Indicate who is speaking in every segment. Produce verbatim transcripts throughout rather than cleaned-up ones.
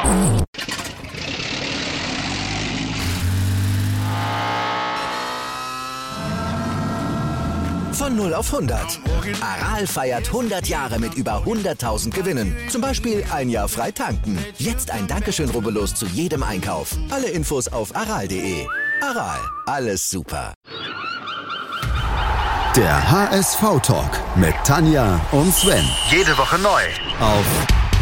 Speaker 1: Von null auf hundert. Aral feiert hundert Jahre mit über hunderttausend Gewinnen. Zum Beispiel ein Jahr frei tanken. Jetzt ein Dankeschön, rubbellos zu jedem Einkauf. Alle Infos auf aral punkt de. Aral, alles super.
Speaker 2: Der H S V-Talk mit Tanja und Sven.
Speaker 3: Jede Woche neu.
Speaker 2: Auf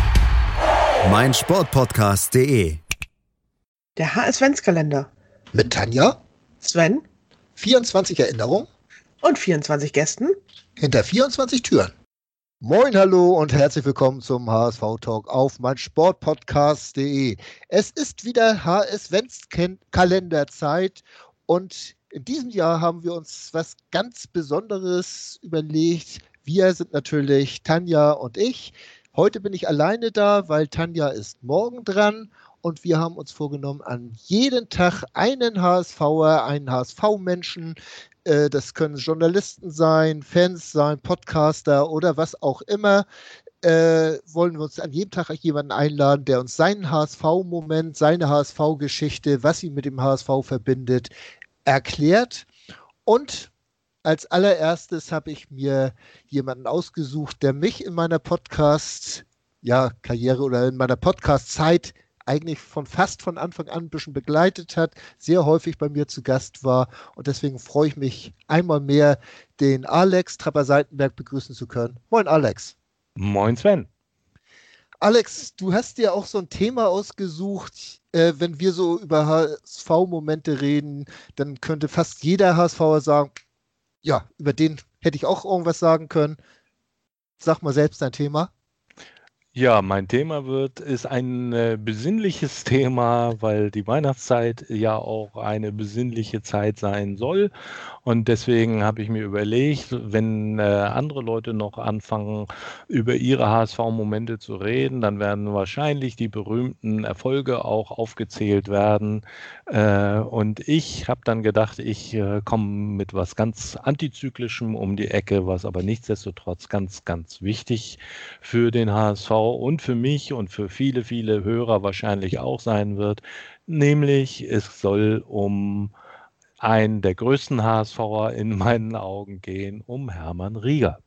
Speaker 2: meinsportpodcast punkt de.
Speaker 4: Der H S-Ventskalender.
Speaker 5: Mit Tanja,
Speaker 4: Sven
Speaker 5: vierundzwanzig Erinnerungen
Speaker 4: und vierundzwanzig Gästen
Speaker 5: hinter vierundzwanzig Türen. Moin, hallo und herzlich willkommen zum H S V-Talk auf meinsportpodcast punkt de. Es ist wieder H S-Ventskalender-Zeit und in diesem Jahr haben wir uns was ganz Besonderes überlegt. Wir sind natürlich Tanja und ich. Heute bin ich alleine da, weil Tanja ist morgen dran. Und wir haben uns vorgenommen, an jeden Tag einen HSVer, einen H S V-Menschen, äh, das können Journalisten sein, Fans sein, Podcaster oder was auch immer, äh, wollen wir uns an jedem Tag jemanden einladen, der uns seinen H S V-Moment, seine H S V-Geschichte, was ihn mit dem H S V verbindet, erklärt. Und als allererstes habe ich mir jemanden ausgesucht, der mich in meiner Podcast-Karriere oder in meiner Podcast-Zeit eigentlich von fast von Anfang an ein bisschen begleitet hat, sehr häufig bei mir zu Gast war und deswegen freue ich mich einmal mehr, den Alex Trapper-Seitenberg begrüßen zu können. Moin Alex.
Speaker 6: Moin Sven.
Speaker 5: Alex, du hast dir auch so ein Thema ausgesucht, äh, wenn wir so über H S V-Momente reden, dann könnte fast jeder HSVer sagen, ja, über den hätte ich auch irgendwas sagen können. Sag mal selbst dein Thema.
Speaker 6: Ja, mein Thema wird, ist ein äh, besinnliches Thema, weil die Weihnachtszeit ja auch eine besinnliche Zeit sein soll. Und deswegen habe ich mir überlegt, wenn äh, andere Leute noch anfangen, über ihre H S V-Momente zu reden, dann werden wahrscheinlich die berühmten Erfolge auch aufgezählt werden. Äh, und ich habe dann gedacht, ich äh, komme mit was ganz Antizyklischem um die Ecke, was aber nichtsdestotrotz ganz, ganz wichtig für den H S V und für mich und für viele, viele Hörer wahrscheinlich auch sein wird, nämlich es soll um einen der größten HSVer in meinen Augen gehen, um Hermann Rieger.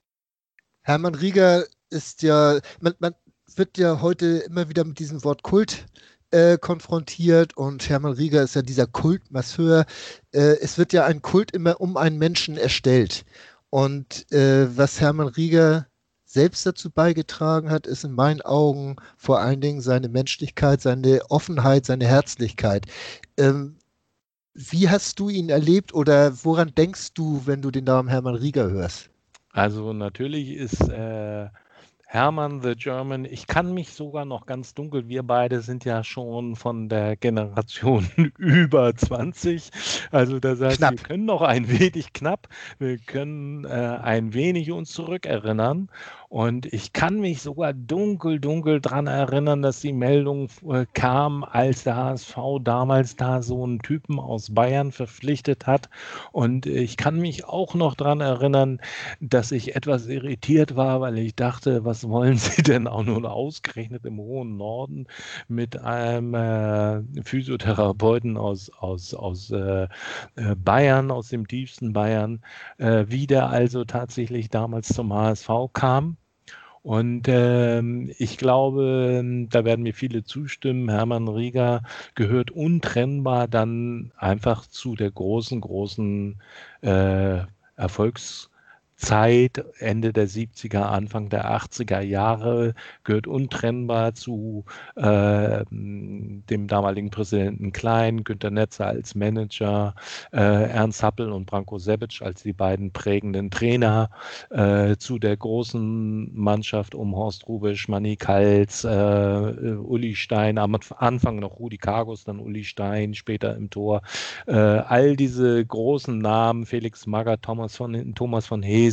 Speaker 5: Hermann Rieger ist ja, man, man wird ja heute immer wieder mit diesem Wort Kult äh, konfrontiert und Hermann Rieger ist ja dieser Kultmasseur. Äh, es wird ja ein Kult immer um einen Menschen erstellt und äh, was Hermann Rieger selbst dazu beigetragen hat, ist in meinen Augen vor allen Dingen seine Menschlichkeit, seine Offenheit, seine Herzlichkeit. Ähm, wie hast du ihn erlebt oder woran denkst du, wenn du den Namen Hermann Rieger hörst?
Speaker 6: Also natürlich ist äh, Hermann the German, ich kann mich sogar noch ganz dunkel, wir beide sind ja schon von der Generation über zwanzig, also das heißt, knapp. Wir können noch ein wenig knapp, wir können äh, ein wenig uns zurückerinnern und ich kann mich sogar dunkel, dunkel dran erinnern, dass die Meldung äh, kam, als der H S V damals da so einen Typen aus Bayern verpflichtet hat und ich kann mich auch noch dran erinnern, dass ich etwas irritiert war, weil ich dachte, was wollen Sie denn auch nur ausgerechnet im hohen Norden mit einem äh, Physiotherapeuten aus, aus, aus äh, Bayern, aus dem tiefsten Bayern, äh, wie der also tatsächlich damals zum H S V kam. Und ähm, ich glaube, da werden mir viele zustimmen, Hermann Rieger gehört untrennbar dann einfach zu der großen, großen äh, Erfolgs- Zeit, Ende der siebziger, Anfang der achtziger Jahre, gehört untrennbar zu äh, dem damaligen Präsidenten Klein, Günter Netzer als Manager, äh, Ernst Happel und Branko Sebic als die beiden prägenden Trainer, äh, zu der großen Mannschaft um Horst Hrubesch, Manny Kals, äh, Uli Stein, am Anfang noch Rudi Kargus, dann Uli Stein, später im Tor. Äh, all diese großen Namen, Felix Magath, Thomas von, Thomas von Hees,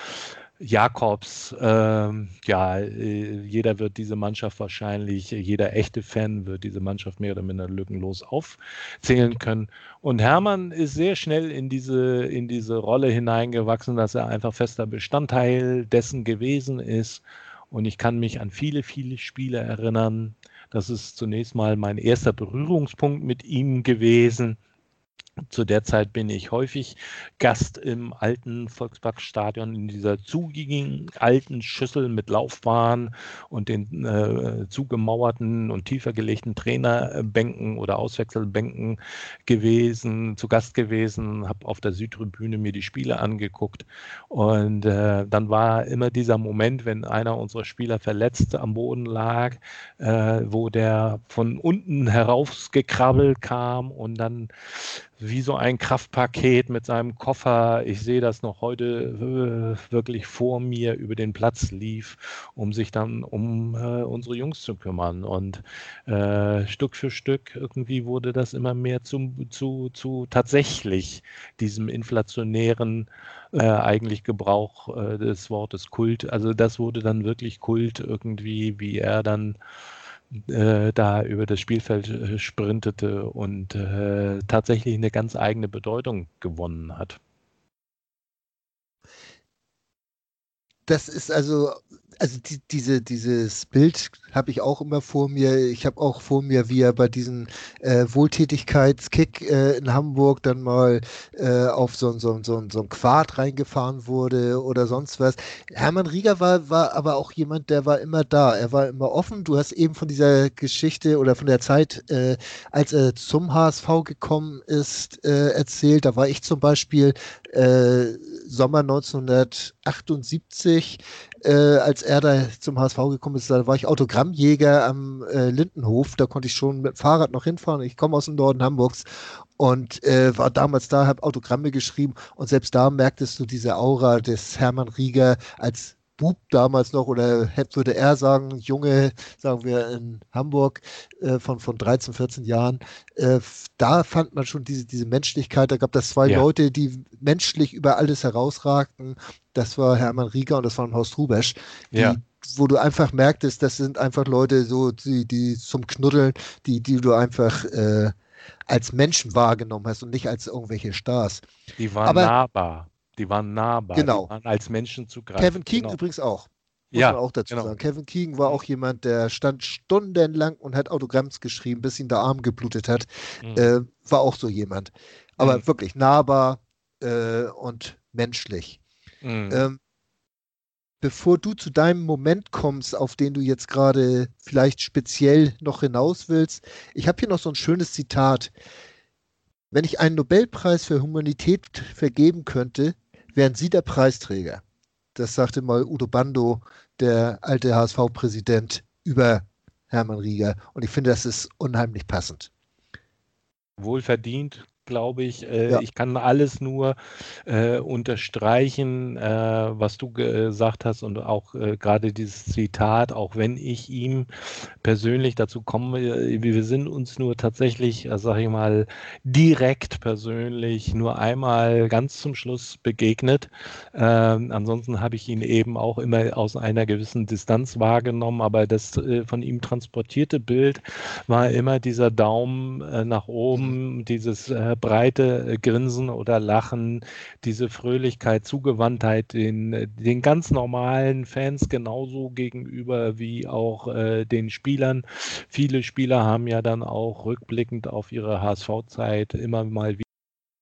Speaker 6: Jakobs, ähm, ja, äh, jeder wird diese Mannschaft wahrscheinlich, jeder echte Fan wird diese Mannschaft mehr oder minder lückenlos aufzählen können. Und Hermann ist sehr schnell in diese, in diese Rolle hineingewachsen, dass er einfach fester Bestandteil dessen gewesen ist. Und ich kann mich an viele, viele Spiele erinnern. Das ist zunächst mal mein erster Berührungspunkt mit ihm gewesen. Zu der Zeit bin ich häufig Gast im alten Volksparkstadion in dieser zugigen alten Schüssel mit Laufbahn und den äh, zugemauerten und tiefer gelegten Trainerbänken oder Auswechselbänken gewesen, zu Gast gewesen, habe auf der Südtribüne mir die Spiele angeguckt und äh, dann war immer dieser Moment, wenn einer unserer Spieler verletzt am Boden lag, äh, wo der von unten herausgekrabbelt kam und dann wie so ein Kraftpaket mit seinem Koffer, ich sehe das noch heute äh, wirklich vor mir, über den Platz lief, um sich dann um äh, unsere Jungs zu kümmern. Und äh, Stück für Stück irgendwie wurde das immer mehr zum, zu, zu tatsächlich diesem inflationären äh, eigentlich Gebrauch äh, des Wortes Kult. Also das wurde dann wirklich Kult irgendwie, wie er dann Äh, da über das Spielfeld äh, sprintete und äh, tatsächlich eine ganz eigene Bedeutung gewonnen hat.
Speaker 5: Das ist also, also die, diese, dieses Bild habe ich auch immer vor mir. Ich habe auch vor mir, wie er bei diesem äh, Wohltätigkeitskick äh, in Hamburg dann mal äh, auf so, so, so, so ein Quad reingefahren wurde oder sonst was. Hermann Rieger war, war aber auch jemand, der war immer da. Er war immer offen. Du hast eben von dieser Geschichte oder von der Zeit, äh, als er zum H S V gekommen ist, äh, erzählt. Da war ich zum Beispiel äh, Sommer neunzehnhundertachtundsiebzig, äh, als er da zum H S V gekommen ist, da war ich Autogrammjäger am äh, Lindenhof. Da konnte ich schon mit dem Fahrrad noch hinfahren. Ich komme aus dem Norden Hamburgs und äh, war damals da, habe Autogramme geschrieben und selbst da merktest du diese Aura des Hermann Rieger als Bub damals noch, oder würde er sagen, Junge, sagen wir in Hamburg, äh, von, von dreizehn, vierzehn Jahren, äh, da fand man schon diese, diese Menschlichkeit. Da gab es zwei ja. Leute, die menschlich über alles herausragten. Das war Hermann Rieger und das war Horst Hrubesch, die, ja. wo du einfach merktest, das sind einfach Leute, so die, die zum Knuddeln, die, die du einfach äh, als Menschen wahrgenommen hast und nicht als irgendwelche Stars.
Speaker 6: Die waren Aber, nahbar. Die waren nahbar,
Speaker 5: genau.
Speaker 6: Die waren als Menschen zu greifen.
Speaker 5: Kevin Keegan genau. übrigens auch, muss ja, man auch dazu genau. sagen. Kevin Keegan war auch jemand, der stand stundenlang und hat Autogramms geschrieben, bis ihm der Arm geblutet hat. Mhm. Äh, war auch so jemand. Aber mhm. wirklich nahbar äh, und menschlich. Mhm. Ähm, bevor du zu deinem Moment kommst, auf den du jetzt gerade vielleicht speziell noch hinaus willst, ich habe hier noch so ein schönes Zitat. Wenn ich einen Nobelpreis für Humanität vergeben könnte, wären Sie der Preisträger. Das sagte mal Udo Bandow, der alte H S V-Präsident, über Hermann Rieger. Und ich finde, das ist unheimlich passend.
Speaker 6: Wohlverdient, glaube ich. Äh, ja. Ich kann alles nur äh, unterstreichen, äh, was du gesagt hast und auch äh, gerade dieses Zitat, auch wenn ich ihm persönlich dazu komme, wir sind uns nur tatsächlich, sage ich mal, direkt persönlich nur einmal ganz zum Schluss begegnet. Ähm, ansonsten habe ich ihn eben auch immer aus einer gewissen Distanz wahrgenommen, aber das äh, von ihm transportierte Bild war immer dieser Daumen äh, nach oben, mhm. dieses äh, breite äh, Grinsen oder Lachen, diese Fröhlichkeit, Zugewandtheit den, den ganz normalen Fans genauso gegenüber wie auch äh, den Spielern. Viele Spieler haben ja dann auch rückblickend auf ihre H S V-Zeit immer mal wieder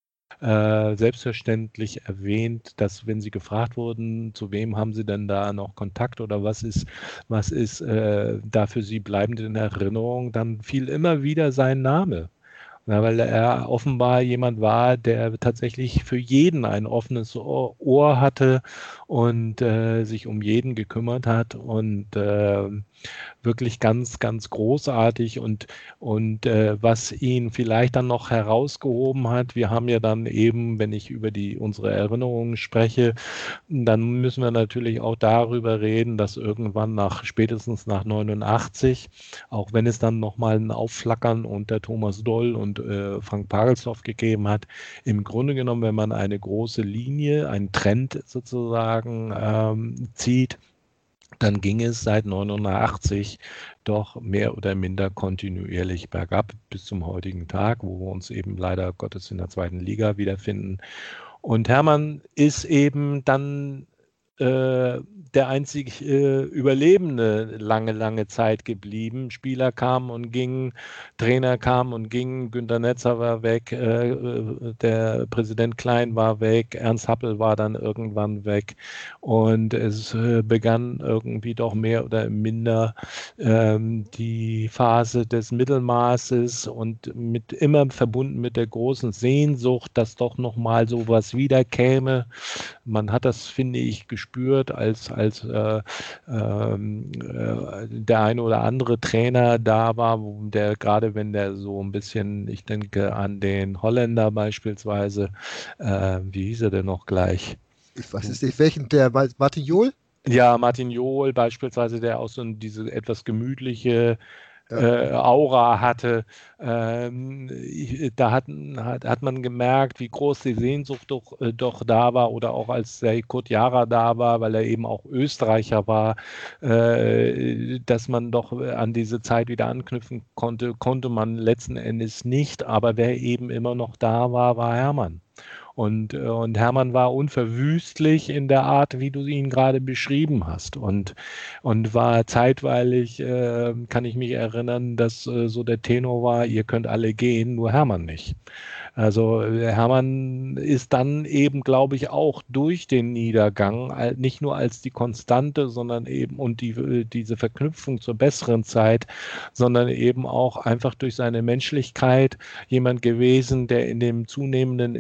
Speaker 6: Äh, selbstverständlich erwähnt, dass wenn sie gefragt wurden, zu wem haben sie denn da noch Kontakt oder was ist, was ist äh, da für sie bleibend in Erinnerung, dann fiel immer wieder sein Name. Ja, weil er offenbar jemand war, der tatsächlich für jeden ein offenes Ohr, Ohr hatte und äh, sich um jeden gekümmert hat und äh, wirklich ganz, ganz großartig und, und äh, was ihn vielleicht dann noch herausgehoben hat, wir haben ja dann eben, wenn ich über die unsere Erinnerungen spreche, dann müssen wir natürlich auch darüber reden, dass irgendwann nach, spätestens nach neunundachtzig, auch wenn es dann nochmal ein Aufflackern unter Thomas Doll und äh, Frank Pagelsdorf gegeben hat, im Grunde genommen, wenn man eine große Linie, einen Trend sozusagen ähm, zieht, dann ging es seit neunundachtzig doch mehr oder minder kontinuierlich bergab bis zum heutigen Tag, wo wir uns eben leider Gottes in der zweiten Liga wiederfinden. Und Hermann ist eben dann äh, der einzig äh, Überlebende lange, lange Zeit geblieben. Spieler kamen und gingen, Trainer kamen und gingen, Günter Netzer war weg, äh, der Präsident Klein war weg, Ernst Happel war dann irgendwann weg und es äh, begann irgendwie doch mehr oder minder ähm, die Phase des Mittelmaßes und mit immer verbunden mit der großen Sehnsucht, dass doch nochmal sowas wiederkäme. Man hat das, finde ich, gespürt, als, als äh, ähm, äh, der eine oder andere Trainer da war, wo der gerade wenn der so ein bisschen, ich denke an den Holländer beispielsweise, äh, wie hieß er denn noch gleich?
Speaker 5: Ich weiß es nicht, welchen, der Martin Jol?
Speaker 6: Ja, Martin Jol beispielsweise, der auch so diese etwas gemütliche
Speaker 5: Ja.
Speaker 6: Äh, Aura hatte. Ähm, da hat, hat, hat man gemerkt, wie groß die Sehnsucht doch, äh, doch da war, oder auch als der Kurt Jara da war, weil er eben auch Österreicher war, äh, dass man doch an diese Zeit wieder anknüpfen konnte, konnte man letzten Endes nicht, aber wer eben immer noch da war, war Hermann. Und, und Hermann war unverwüstlich in der Art, wie du ihn gerade beschrieben hast. Und, und war zeitweilig, äh, kann ich mich erinnern, dass äh, so der Tenor war, ihr könnt alle gehen, nur Hermann nicht. Also Hermann ist dann eben, glaube ich, auch durch den Niedergang, nicht nur als die Konstante, sondern eben und die, diese Verknüpfung zur besseren Zeit, sondern eben auch einfach durch seine Menschlichkeit jemand gewesen, der in dem zunehmenden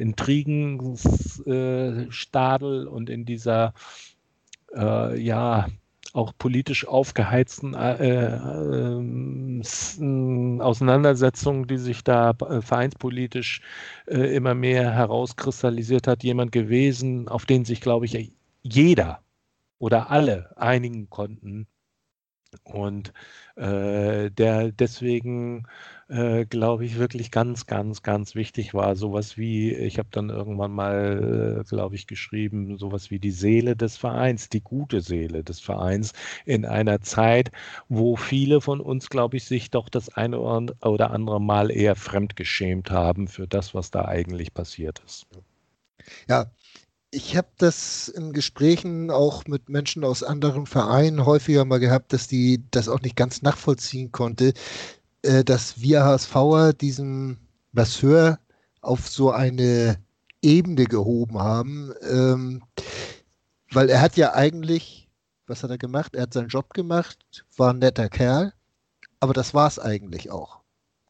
Speaker 6: Intrigenstadel und in dieser äh, ja auch politisch aufgeheizten äh, äh, Auseinandersetzungen, die sich da äh, vereinspolitisch äh, immer mehr herauskristallisiert hat, jemand gewesen, auf den sich, glaube ich, jeder oder alle einigen konnten. Und äh, der deswegen, äh, glaube ich, wirklich ganz, ganz, ganz wichtig war. Sowas wie, ich habe dann irgendwann mal, äh, glaube ich, geschrieben, sowas wie die Seele des Vereins, die gute Seele des Vereins in einer Zeit, wo viele von uns, glaube ich, sich doch das eine oder andere Mal eher fremdgeschämt haben für das, was da eigentlich passiert ist.
Speaker 5: Ja. Ich habe das in Gesprächen auch mit Menschen aus anderen Vereinen häufiger mal gehabt, dass die das auch nicht ganz nachvollziehen konnte, äh, dass wir HSVer diesen Masseur auf so eine Ebene gehoben haben, ähm, weil er hat ja eigentlich, was hat er gemacht? Er hat seinen Job gemacht, war ein netter Kerl, aber das war es eigentlich auch.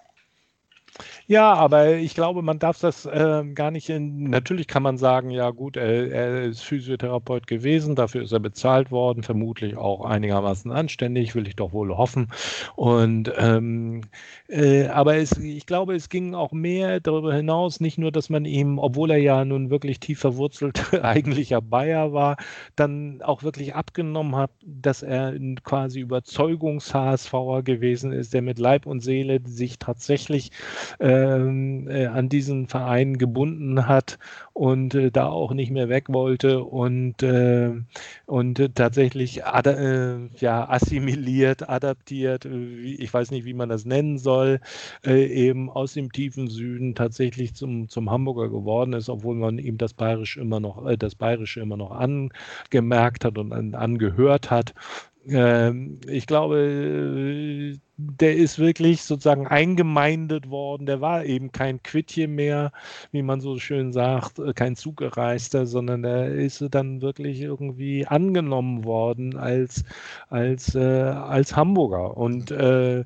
Speaker 6: Ja, aber ich glaube, man darf das äh, gar nicht in, natürlich kann man sagen, ja gut, er, er ist Physiotherapeut gewesen, dafür ist er bezahlt worden, vermutlich auch einigermaßen anständig, will ich doch wohl hoffen. Und ähm, äh, aber es, ich glaube, es ging auch mehr darüber hinaus, nicht nur, dass man ihm, obwohl er ja nun wirklich tief verwurzelt eigentlicher Bayer war, dann auch wirklich abgenommen hat, dass er ein quasi Überzeugungs-HSVer gewesen ist, der mit Leib und Seele sich tatsächlich äh, Äh, an diesen Verein gebunden hat und äh, da auch nicht mehr weg wollte und, äh, und äh, tatsächlich ad, äh, ja, assimiliert, adaptiert, äh, ich weiß nicht, wie man das nennen soll, äh, eben aus dem tiefen Süden tatsächlich zum, zum Hamburger geworden ist, obwohl man ihm das Bayerische immer noch, äh, das Bayerische immer noch angemerkt hat und an, angehört hat. Ich glaube, der ist wirklich sozusagen eingemeindet worden. Der war eben kein Quittje mehr, wie man so schön sagt, kein Zugereister, sondern er ist dann wirklich irgendwie angenommen worden als, als, äh, als Hamburger. Und, äh,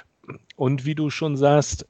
Speaker 6: und wie du schon sagst,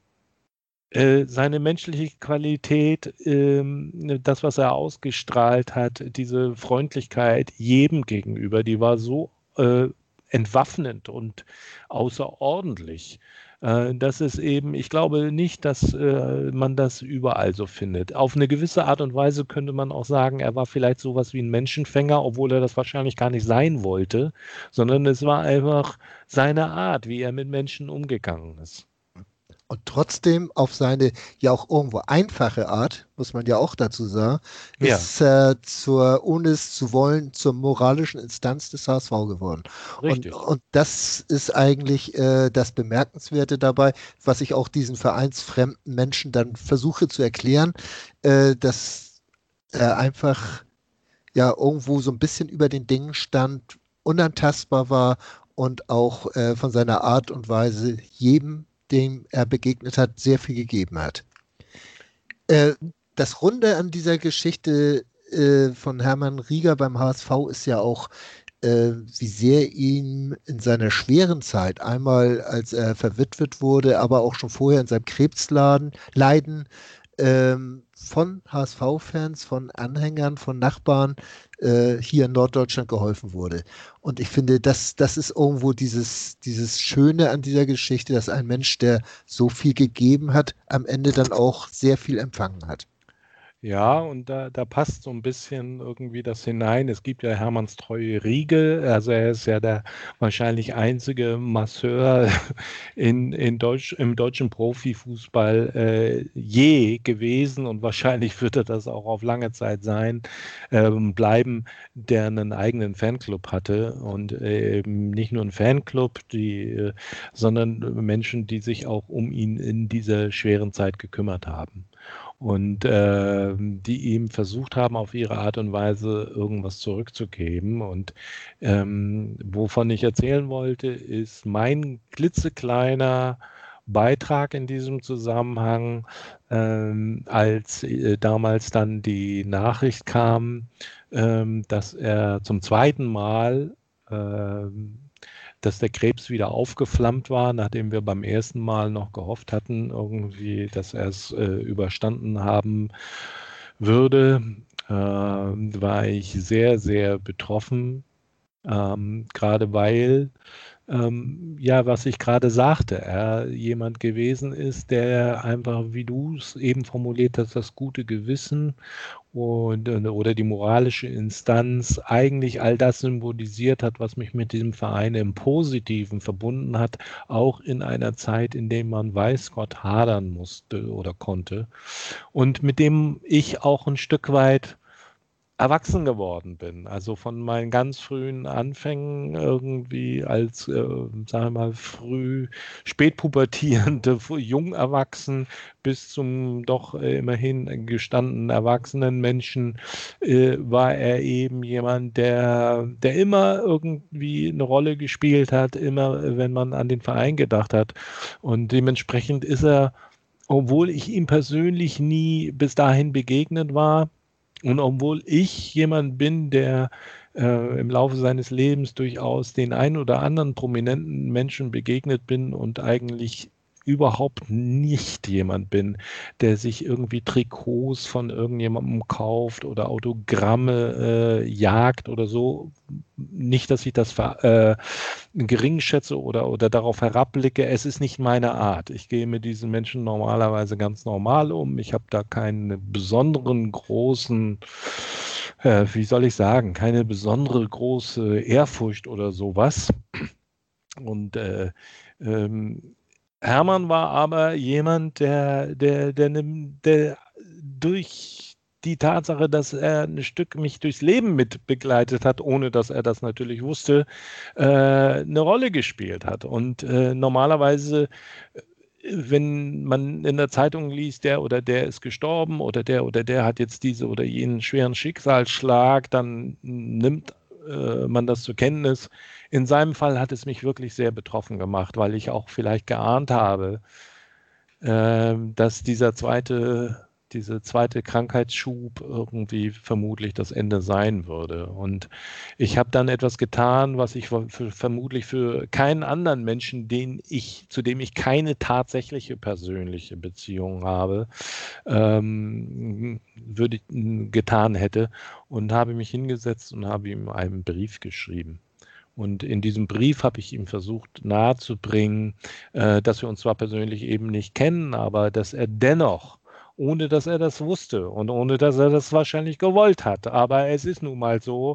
Speaker 6: Äh, seine menschliche Qualität, ähm, das, was er ausgestrahlt hat, diese Freundlichkeit jedem gegenüber, die war so äh, entwaffnend und außerordentlich. Äh, dass es eben, ich glaube nicht, dass äh, man das überall so findet. Auf eine gewisse Art und Weise könnte man auch sagen, er war vielleicht sowas wie ein Menschenfänger, obwohl er das wahrscheinlich gar nicht sein wollte, sondern es war einfach seine Art, wie er mit Menschen umgegangen ist.
Speaker 5: Und trotzdem auf seine ja auch irgendwo einfache Art, muss man ja auch dazu sagen, ja. ist äh, zur, ohne es zu wollen, zur moralischen Instanz des H S V geworden.
Speaker 6: Richtig.
Speaker 5: Und, und das ist eigentlich äh, das Bemerkenswerte dabei, was ich auch diesen vereinsfremden Menschen dann versuche zu erklären, äh, dass er einfach ja irgendwo so ein bisschen über den Dingen stand, unantastbar war und auch äh, von seiner Art und Weise jedem, dem er begegnet hat, sehr viel gegeben hat. Äh, das Runde an dieser Geschichte äh, von Hermann Rieger beim H S V ist ja auch, äh, wie sehr ihm in seiner schweren Zeit, einmal als er verwitwet wurde, aber auch schon vorher in seinem Krebsleiden, Leiden, ähm, von H S V-Fans, von Anhängern, von Nachbarn äh, hier in Norddeutschland geholfen wurde. Und ich finde, das, das ist irgendwo dieses, dieses Schöne an dieser Geschichte, dass ein Mensch, der so viel gegeben hat, am Ende dann auch sehr viel empfangen hat.
Speaker 6: Ja, und da, da passt so ein bisschen irgendwie das hinein. Es gibt ja Hermanns treue Riege, also er ist ja der wahrscheinlich einzige Masseur in, in Deutsch, im deutschen Profifußball äh, je gewesen und wahrscheinlich wird er das auch auf lange Zeit sein, ähm, bleiben, der einen eigenen Fanclub hatte und eben nicht nur einen Fanclub, die, äh, sondern Menschen, die sich auch um ihn in dieser schweren Zeit gekümmert haben. Und äh, die ihm versucht haben, auf ihre Art und Weise irgendwas zurückzugeben. Und ähm, wovon ich erzählen wollte, ist mein klitzekleiner Beitrag in diesem Zusammenhang, ähm, als äh, damals dann die Nachricht kam, ähm, dass er zum zweiten Mal ähm, dass der Krebs wieder aufgeflammt war, nachdem wir beim ersten Mal noch gehofft hatten, irgendwie, dass er es äh, überstanden haben würde, äh, war ich sehr, sehr betroffen, ähm, gerade weil, ähm, ja, was ich gerade sagte, er jemand gewesen ist, der einfach, wie du es eben formuliert hast, das gute Gewissen und, oder die moralische Instanz eigentlich all das symbolisiert hat, was mich mit diesem Verein im Positiven verbunden hat, auch in einer Zeit, in der man weiß Gott hadern musste oder konnte und mit dem ich auch ein Stück weit erwachsen geworden bin. Also von meinen ganz frühen Anfängen irgendwie als, äh, sagen wir mal, früh spätpubertierende, jung erwachsen bis zum doch äh, immerhin gestandenen erwachsenen Menschen äh, war er eben jemand, der, der immer irgendwie eine Rolle gespielt hat, immer wenn man an den Verein gedacht hat. Und dementsprechend ist er, obwohl ich ihm persönlich nie bis dahin begegnet war, und obwohl ich jemand bin, der äh, im Laufe seines Lebens durchaus den einen oder anderen prominenten Menschen begegnet bin und eigentlich überhaupt nicht jemand bin, der sich irgendwie Trikots von irgendjemandem kauft oder Autogramme äh, jagt oder so. Nicht, dass ich das äh, gering schätze oder, oder darauf herabblicke. Es ist nicht meine Art. Ich gehe mit diesen Menschen normalerweise ganz normal um. Ich habe da keine besonderen großen, äh, wie soll ich sagen, keine besondere große Ehrfurcht oder sowas. Und äh, ähm, Hermann war aber jemand, der, der, der, der durch die Tatsache, dass er ein Stück mich durchs Leben mit begleitet hat, ohne dass er das natürlich wusste, äh, eine Rolle gespielt hat. Und äh, normalerweise, wenn man in der Zeitung liest, der oder der ist gestorben oder der oder der hat jetzt diese oder jenen schweren Schicksalsschlag, dann nimmt äh, man das zur Kenntnis. In seinem Fall hat es mich wirklich sehr betroffen gemacht, weil ich auch vielleicht geahnt habe, äh, dass dieser zweite, diese zweite Krankheitsschub irgendwie vermutlich das Ende sein würde. Und ich habe dann etwas getan, was ich für, vermutlich für keinen anderen Menschen, den ich, zu dem ich keine tatsächliche persönliche Beziehung habe, ähm, würde ich, getan hätte und habe mich hingesetzt und habe ihm einen Brief geschrieben. Und in diesem Brief habe ich ihm versucht nahezubringen, äh, dass wir uns zwar persönlich eben nicht kennen, aber dass er dennoch, ohne dass er das wusste und ohne dass er das wahrscheinlich gewollt hat, aber es ist nun mal so,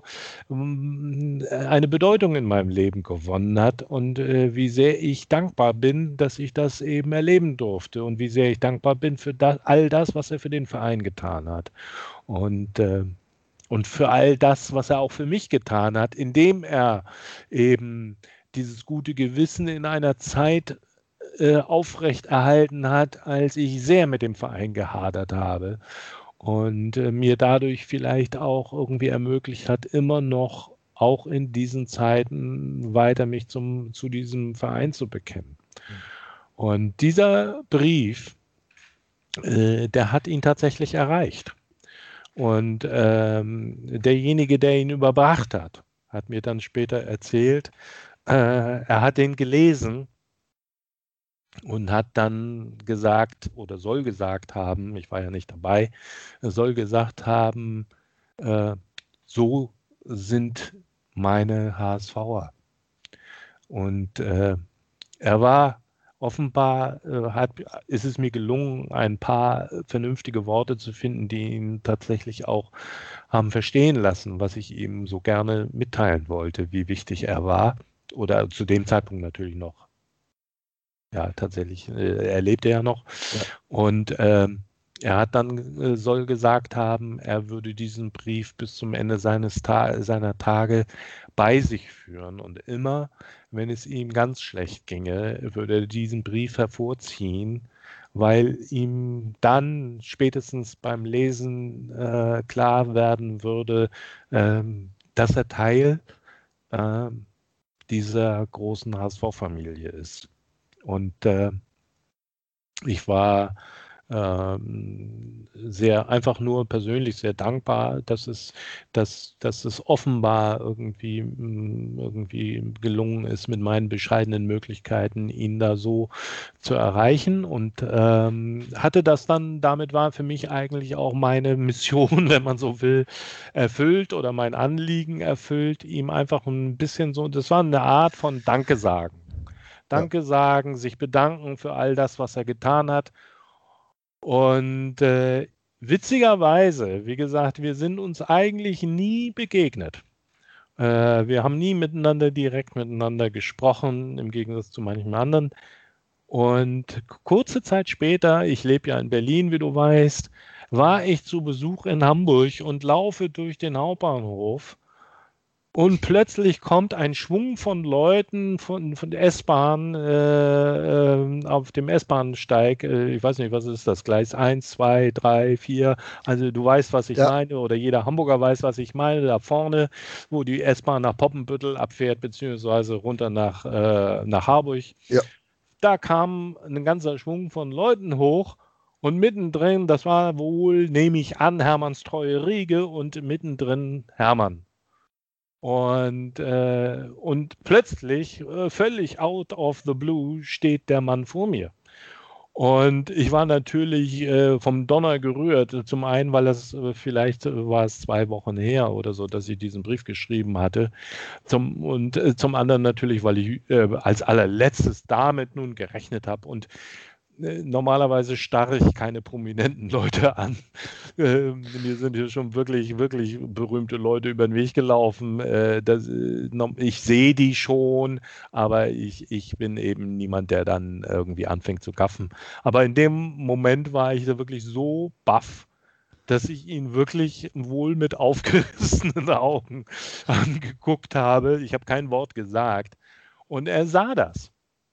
Speaker 6: eine Bedeutung in meinem Leben gewonnen hat und äh, wie sehr ich dankbar bin, dass ich das eben erleben durfte und wie sehr ich dankbar bin für das, all das, was er für den Verein getan hat. Und äh, Und für all das, was er auch für mich getan hat, indem er eben dieses gute Gewissen in einer Zeit äh, aufrechterhalten hat, als ich sehr mit dem Verein gehadert habe. und äh, mir dadurch vielleicht auch irgendwie ermöglicht hat, immer noch auch in diesen Zeiten weiter mich zum, zu diesem Verein zu bekennen. Und dieser Brief, äh, der hat ihn tatsächlich erreicht. Und ähm, derjenige, der ihn überbracht hat, hat mir dann später erzählt, äh, er hat den gelesen und hat dann gesagt oder soll gesagt haben, ich war ja nicht dabei, er soll gesagt haben, äh, so sind meine HSVer. Und äh, er war offenbar, äh, hat, ist es mir gelungen, ein paar vernünftige Worte zu finden, die ihn tatsächlich auch haben verstehen lassen, was ich ihm so gerne mitteilen wollte, wie wichtig er war. Oder zu dem Zeitpunkt natürlich noch. Ja, tatsächlich, äh, er lebte ja noch. Ja. Und ähm, er hat dann, äh, soll gesagt haben, er würde diesen Brief bis zum Ende seines Ta- seiner Tage bei sich führen. Und immer, wenn es ihm ganz schlecht ginge, würde er diesen Brief hervorziehen, weil ihm dann spätestens beim Lesen äh, klar werden würde, äh, dass er Teil äh, dieser großen H S V-Familie ist. Und äh, ich war ähm, sehr einfach nur persönlich sehr dankbar, dass es, dass, dass es offenbar irgendwie, irgendwie gelungen ist, mit meinen bescheidenen Möglichkeiten ihn da so zu erreichen, und ähm, hatte das dann, damit war für mich eigentlich auch meine Mission, wenn man so will, erfüllt oder mein Anliegen erfüllt, ihm einfach ein bisschen so, das war eine Art von Danke sagen. Danke sagen, sich bedanken für all das, was er getan hat. Und äh, witzigerweise, wie gesagt, wir sind uns eigentlich nie begegnet. Äh, wir haben nie miteinander direkt miteinander gesprochen, im Gegensatz zu manchem anderen. Und kurze Zeit später, ich lebe ja in Berlin, wie du weißt, war ich zu Besuch in Hamburg und laufe durch den Hauptbahnhof. Und plötzlich kommt ein Schwung von Leuten von, von der S-Bahn äh, äh, auf dem S-Bahnsteig. Äh, ich weiß nicht, was ist das? Gleis eins, zwei, drei, vier. Also du weißt, was ich ja. meine, oder jeder Hamburger weiß, was ich meine. Da vorne, wo die S-Bahn nach Poppenbüttel abfährt, beziehungsweise runter nach, äh, nach Harburg. Ja. Da kam ein ganzer Schwung von Leuten hoch. Und mittendrin, das war wohl, nehme ich an, Hermanns treue Riege, und mittendrin Hermann. Und, äh, und plötzlich, äh, völlig out of the blue, steht der Mann vor mir. Und ich war natürlich äh, vom Donner gerührt. Zum einen, weil das äh, vielleicht äh, war es zwei Wochen her oder so, dass ich diesen Brief geschrieben hatte. Zum, und äh, zum anderen natürlich, weil ich äh, als allerletztes damit nun gerechnet habe. Und normalerweise starre ich keine prominenten Leute an. Äh, mir sind hier schon wirklich, wirklich berühmte Leute über den Weg gelaufen. Äh, das, ich sehe die schon, aber ich, ich bin eben niemand, der dann irgendwie anfängt zu gaffen. Aber in dem Moment war ich da wirklich so baff, dass ich ihn wirklich wohl mit aufgerissenen Augen angeguckt habe. Ich habe kein Wort gesagt. Und er sah das.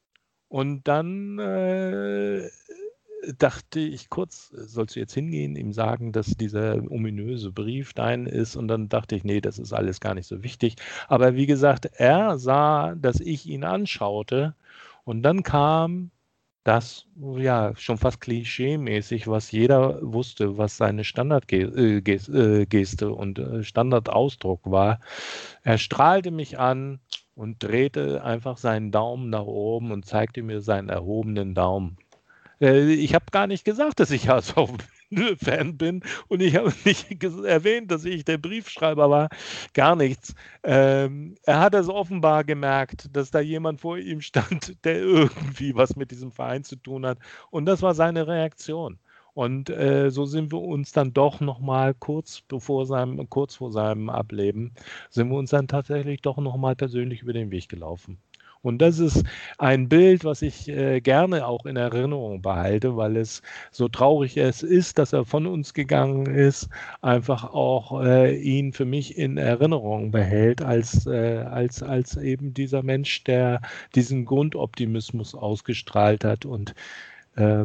Speaker 6: Und dann äh, dachte ich kurz, sollst du jetzt hingehen, ihm sagen, dass dieser ominöse Brief dein ist? Und dann dachte ich, nee, das ist alles gar nicht so wichtig. Aber wie gesagt, er sah, dass ich ihn anschaute, und dann kam das, ja, schon fast klischee-mäßig, was jeder wusste, was seine Standardgeste und Standardausdruck war. Er strahlte mich an und drehte einfach seinen Daumen nach oben und zeigte mir seinen erhobenen Daumen. Äh, ich habe gar nicht gesagt, dass ich H S V-Fan bin, und ich habe nicht erwähnt, dass ich der Briefschreiber war. Gar nichts. Ähm, er hat es offenbar gemerkt, dass da jemand vor ihm stand, der irgendwie was mit diesem Verein zu tun hat. Und das war seine Reaktion. Und äh, so sind wir uns dann doch nochmal kurz bevor seinem, kurz vor seinem Ableben, sind wir uns dann tatsächlich doch nochmal persönlich über den Weg gelaufen. Und das ist ein Bild, was ich äh, gerne auch in Erinnerung behalte, weil es so traurig es ist, dass er von uns gegangen ist, einfach auch äh, ihn für mich in Erinnerung behält als, äh, als, als eben dieser Mensch, der diesen Grundoptimismus ausgestrahlt hat und ähm,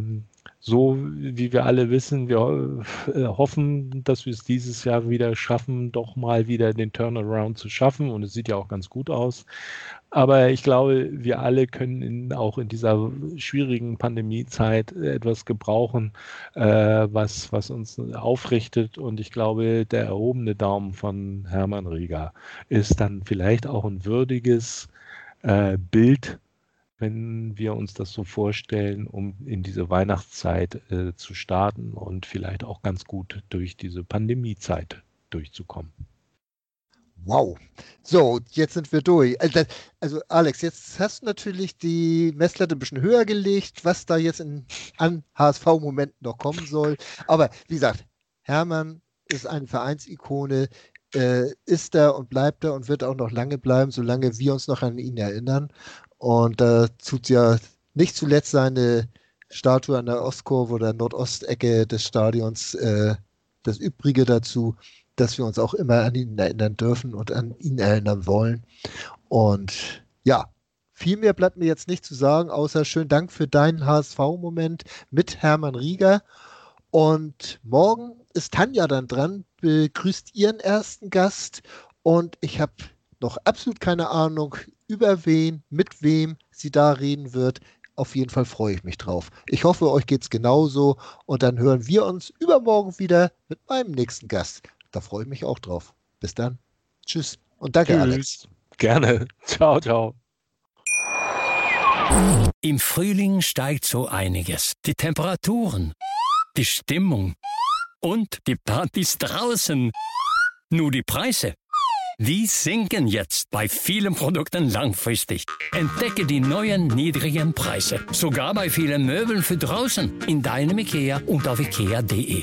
Speaker 6: so wie wir alle wissen, wir äh, hoffen, dass wir es dieses Jahr wieder schaffen, doch mal wieder den Turnaround zu schaffen. Und es sieht ja auch ganz gut aus. Aber ich glaube, wir alle können in, auch in dieser schwierigen Pandemiezeit etwas gebrauchen, äh, was, was uns aufrichtet. Und ich glaube, der erhobene Daumen von Hermann Rieger ist dann vielleicht auch ein würdiges äh, Bild, wenn wir uns das so vorstellen, um in diese Weihnachtszeit äh, zu starten und vielleicht auch ganz gut durch diese Pandemiezeit durchzukommen.
Speaker 5: Wow. So, jetzt sind wir durch. Also, also Alex, jetzt hast du natürlich die Messlatte ein bisschen höher gelegt, was da jetzt in, an H S V-Momenten noch kommen soll. Aber wie gesagt, Hermann ist eine Vereinsikone, äh, ist da und bleibt da und wird auch noch lange bleiben, solange wir uns noch an ihn erinnern. Und da äh, tut ja nicht zuletzt seine Statue an der Ostkurve oder Nordostecke des Stadions äh, das Übrige dazu, dass wir uns auch immer an ihn erinnern dürfen und an ihn erinnern wollen. Und ja, viel mehr bleibt mir jetzt nicht zu sagen, außer schönen Dank für deinen H S V-Moment mit Hermann Rieger. Und morgen ist Tanja dann dran, begrüßt ihren ersten Gast. Und ich habe noch absolut keine Ahnung, über wen, mit wem sie da reden wird. Auf jeden Fall freue ich mich drauf. Ich hoffe, euch geht's genauso. Und dann hören wir uns übermorgen wieder mit meinem nächsten Gast. Da freue ich mich auch drauf. Bis dann. Tschüss. Und danke, Tschüss. Alex.
Speaker 6: Gerne. Ciao, ciao.
Speaker 3: Im Frühling steigt so einiges. Die Temperaturen, die Stimmung und die Partys draußen. Nur die Preise, die sinken jetzt bei vielen Produkten langfristig. Entdecke die neuen niedrigen Preise. Sogar bei vielen Möbeln für draußen. In deinem IKEA und auf ikea punkt de.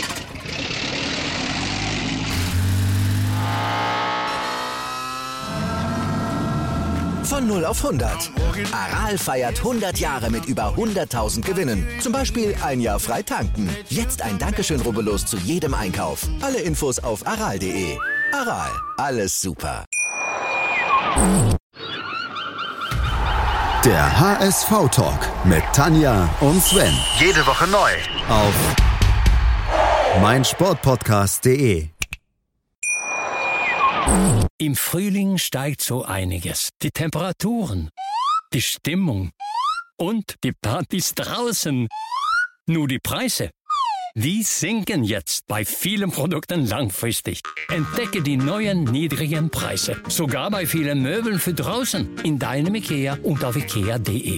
Speaker 1: Von null auf hundert. Aral feiert hundert Jahre mit über hunderttausend Gewinnen. Zum Beispiel ein Jahr frei tanken. Jetzt ein Dankeschön, rubbellos zu jedem Einkauf. Alle Infos auf aral punkt de. Aral, alles super.
Speaker 2: Der H S V-Talk mit Tanja und Sven.
Speaker 7: Jede Woche neu.
Speaker 2: Auf meinsportpodcast punkt de.
Speaker 3: Im Frühling steigt so einiges. Die Temperaturen, die Stimmung und die Partys draußen. Nur die Preise, die sinken jetzt bei vielen Produkten langfristig. Entdecke die neuen niedrigen Preise. Sogar bei vielen Möbeln für draußen. In deinem IKEA und auf ikea punkt de.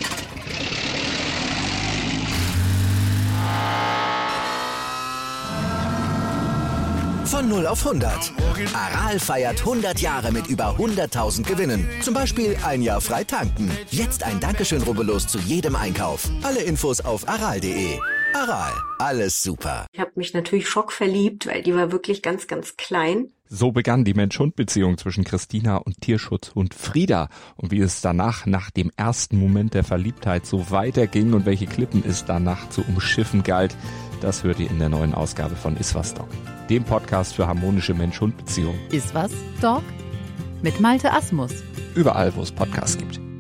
Speaker 1: Von null auf hundert. Aral feiert hundert Jahre mit über hunderttausend Gewinnen. Zum Beispiel ein Jahr frei tanken. Jetzt ein Dankeschön, rubbellos zu jedem Einkauf. Alle Infos auf aral punkt de. Aral, alles super.
Speaker 8: Ich habe mich natürlich schockverliebt, weil die war wirklich ganz, ganz klein.
Speaker 9: So begann die Mensch-Hund-Beziehung zwischen Christina und Tierschutzhund Frieda. Und wie es danach, nach dem ersten Moment der Verliebtheit, so weiterging und welche Klippen es danach zu umschiffen galt, das hört ihr in der neuen Ausgabe von Iswas Dog, dem Podcast für harmonische Mensch-Hund-Beziehungen.
Speaker 10: Iswas Dog? Mit Malte Asmus.
Speaker 9: Überall, wo es Podcasts gibt.